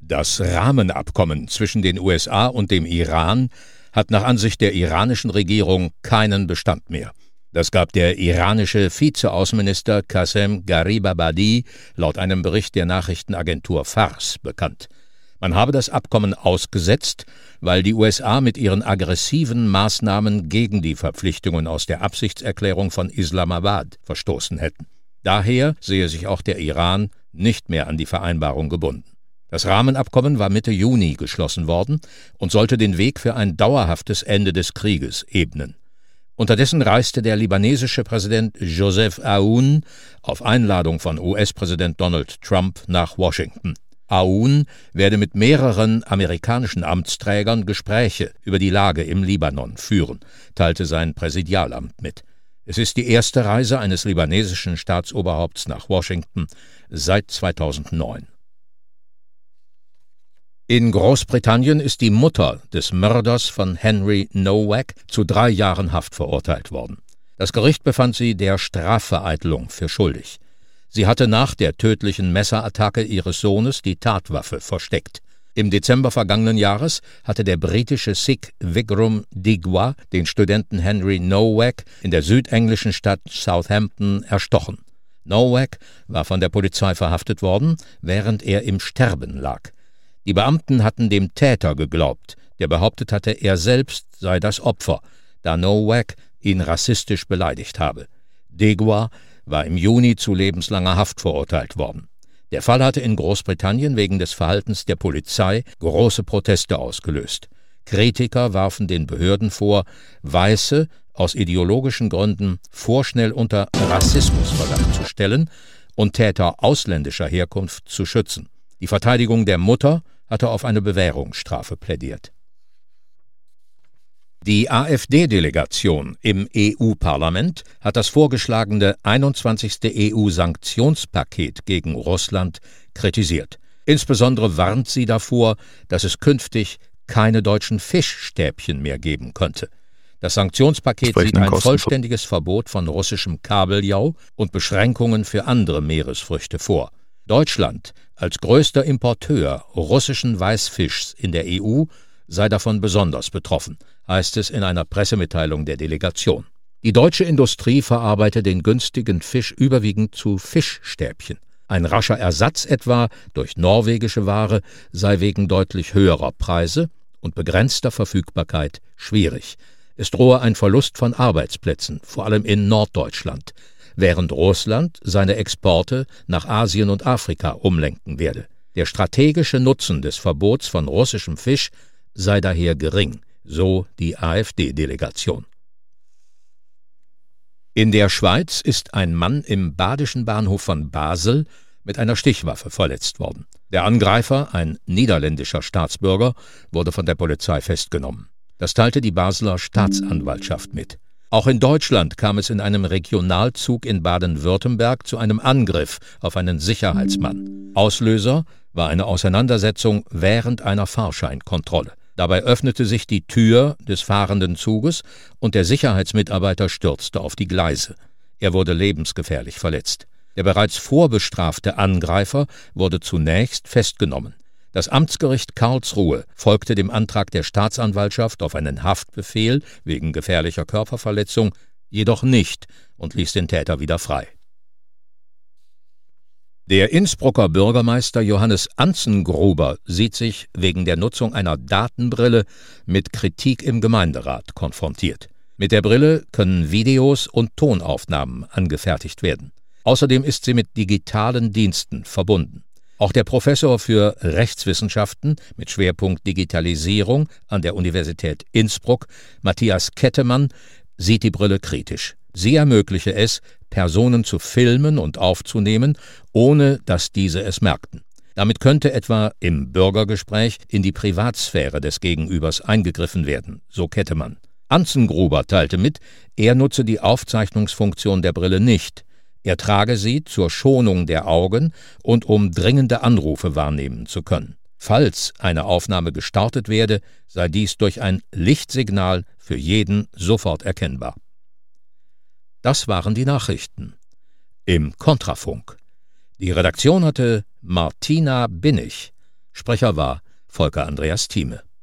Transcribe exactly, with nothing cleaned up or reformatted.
Das Rahmenabkommen zwischen den U S A und dem Iran hat nach Ansicht der iranischen Regierung keinen Bestand mehr. Das gab der iranische Vizeaußenminister Qasem Gharibabadi laut einem Bericht der Nachrichtenagentur Fars bekannt. Man habe das Abkommen ausgesetzt, weil die U S A mit ihren aggressiven Maßnahmen gegen die Verpflichtungen aus der Absichtserklärung von Islamabad verstoßen hätten. Daher sehe sich auch der Iran nicht mehr an die Vereinbarung gebunden. Das Rahmenabkommen war Mitte Juni geschlossen worden und sollte den Weg für ein dauerhaftes Ende des Krieges ebnen. Unterdessen reiste der libanesische Präsident Joseph Aoun auf Einladung von U S-Präsident Donald Trump nach Washington. Aoun werde mit mehreren amerikanischen Amtsträgern Gespräche über die Lage im Libanon führen, teilte sein Präsidialamt mit. Es ist die erste Reise eines libanesischen Staatsoberhaupts nach Washington seit zweitausendneun. In Großbritannien ist die Mutter des Mörders von Henry Nowak zu drei Jahren Haft verurteilt worden. Das Gericht befand sie der Strafvereitelung für schuldig. Sie hatte nach der tödlichen Messerattacke ihres Sohnes die Tatwaffe versteckt. Im Dezember vergangenen Jahres hatte der britische Sikh Vikram Digwa den Studenten Henry Nowak in der südenglischen Stadt Southampton erstochen. Nowak war von der Polizei verhaftet worden, während er im Sterben lag. Die Beamten hatten dem Täter geglaubt, der behauptet hatte, er selbst sei das Opfer, da Nowak ihn rassistisch beleidigt habe. Digwa war im Juni zu lebenslanger Haft verurteilt worden. Der Fall hatte in Großbritannien wegen des Verhaltens der Polizei große Proteste ausgelöst. Kritiker warfen den Behörden vor, Weiße aus ideologischen Gründen vorschnell unter Rassismusverdacht zu stellen und Täter ausländischer Herkunft zu schützen. Die Verteidigung der Mutter hatte auf eine Bewährungsstrafe plädiert. Die AfD-Delegation im E U-Parlament hat das vorgeschlagene einundzwanzigste E U-Sanktionspaket gegen Russland kritisiert. Insbesondere warnt sie davor, dass es künftig keine deutschen Fischstäbchen mehr geben könnte. Das Sanktionspaket sieht ein vollständiges Verbot von russischem Kabeljau und Beschränkungen für andere Meeresfrüchte vor. Deutschland als größter Importeur russischen Weißfischs in der E U sei davon besonders betroffen, heißt es in einer Pressemitteilung der Delegation. Die deutsche Industrie verarbeite den günstigen Fisch überwiegend zu Fischstäbchen. Ein rascher Ersatz etwa durch norwegische Ware sei wegen deutlich höherer Preise und begrenzter Verfügbarkeit schwierig. Es drohe ein Verlust von Arbeitsplätzen, vor allem in Norddeutschland, während Russland seine Exporte nach Asien und Afrika umlenken werde. Der strategische Nutzen des Verbots von russischem Fisch sei daher gering, so die AfD-Delegation. In der Schweiz ist ein Mann im badischen Bahnhof von Basel mit einer Stichwaffe verletzt worden. Der Angreifer, ein niederländischer Staatsbürger, wurde von der Polizei festgenommen. Das teilte die Basler Staatsanwaltschaft mit. Auch in Deutschland kam es in einem Regionalzug in Baden-Württemberg zu einem Angriff auf einen Sicherheitsmann. Auslöser war eine Auseinandersetzung während einer Fahrscheinkontrolle. Dabei öffnete sich die Tür des fahrenden Zuges und der Sicherheitsmitarbeiter stürzte auf die Gleise. Er wurde lebensgefährlich verletzt. Der bereits vorbestrafte Angreifer wurde zunächst festgenommen. Das Amtsgericht Karlsruhe folgte dem Antrag der Staatsanwaltschaft auf einen Haftbefehl wegen gefährlicher Körperverletzung jedoch nicht und ließ den Täter wieder frei. Der Innsbrucker Bürgermeister Johannes Anzengruber sieht sich wegen der Nutzung einer Datenbrille mit Kritik im Gemeinderat konfrontiert. Mit der Brille können Videos und Tonaufnahmen angefertigt werden. Außerdem ist sie mit digitalen Diensten verbunden. Auch der Professor für Rechtswissenschaften mit Schwerpunkt Digitalisierung an der Universität Innsbruck, Matthias Kettemann, sieht die Brille kritisch. Sie ermögliche es, Personen zu filmen und aufzunehmen, ohne dass diese es merkten. Damit könnte etwa im Bürgergespräch in die Privatsphäre des Gegenübers eingegriffen werden, so Kettemann. Anzengruber teilte mit, er nutze die Aufzeichnungsfunktion der Brille nicht. Er trage sie zur Schonung der Augen und um dringende Anrufe wahrnehmen zu können. Falls eine Aufnahme gestartet werde, sei dies durch ein Lichtsignal für jeden sofort erkennbar. Das waren die Nachrichten im Kontrafunk. Die Redaktion hatte Martina Binnig, Sprecher war Volker Andreas Thieme.